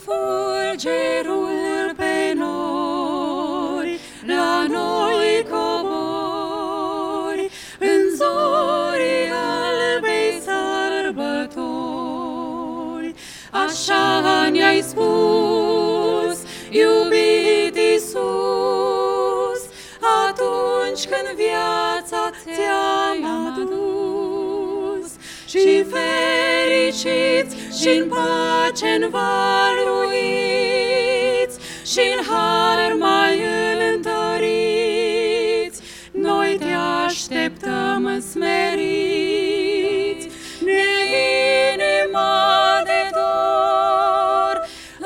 fulgerul pe nori, la noi cobori, în zorii albei sărbători. Așa ne-ai spus, iubit Iisus, atunci când viața ți-am adus. Și fericiți și-n pace învăluiți, și-n har mai întăriți, noi te așteptăm smeriți. Ne-inima de dor,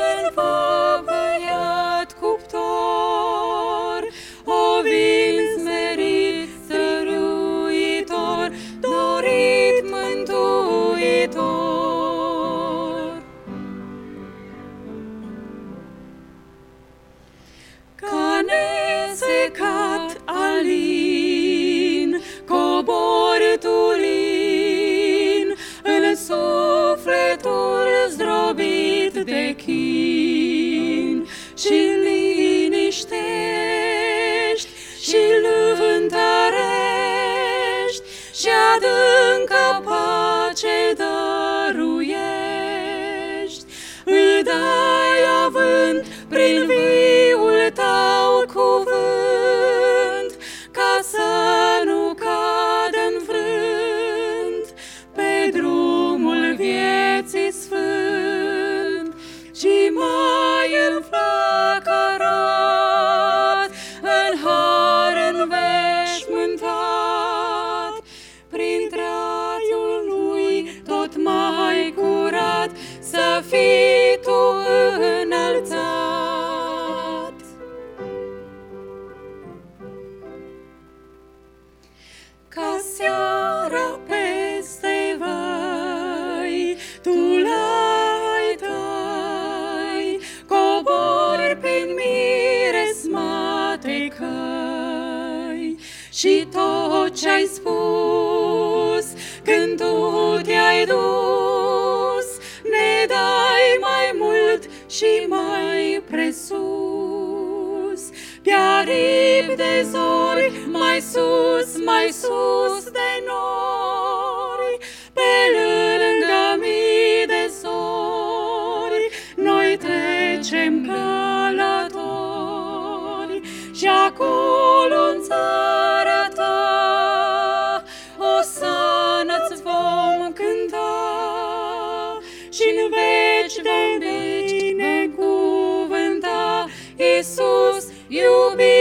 înfăpăiat cuptor, o vin smerit, stăruitor, dorit mântuitor. Ca nesecat alin, cobor tu lin, în sufletul zdrobit de chin, și liniștești și-l întărești, și adâncă pace dăruiești. Îi dai avânt prin viul tău cuvânt, ca să nu cadă înfrânt pe drumul vieții sfânt, ci mai înflăcărat, în har înveșmântat, prin trațiul lui tot mai curat, să fii tu înălțat. Ca seara peste văi, tu l-ai tăi, cobori prin miresmate căi, și tot ce-ai spus când tu te-ai dus, ne dai mai mult și mai presus. Pe aripi de zori, mai sus de nori, pe lângă mii de sori, noi trecem călători, și acolo-n țara ta o să-ți vom cânta, și-n veci de binecuvânta, Iisus iubit.